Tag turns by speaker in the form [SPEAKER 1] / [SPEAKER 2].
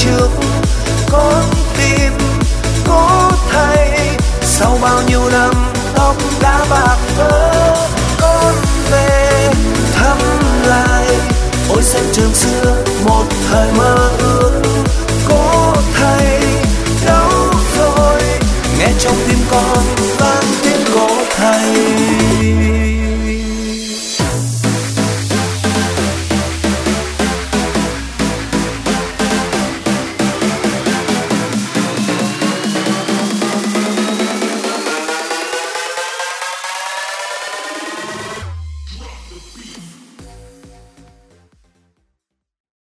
[SPEAKER 1] trước. Con tim cố thay, sau bao nhiêu năm tóc đã bạc phơ. Con về thăm lại ôi sân trường xưa, một thời mơ ước. Cố thay đâu rồi, nghe trong tim con vang tiếng cố thay.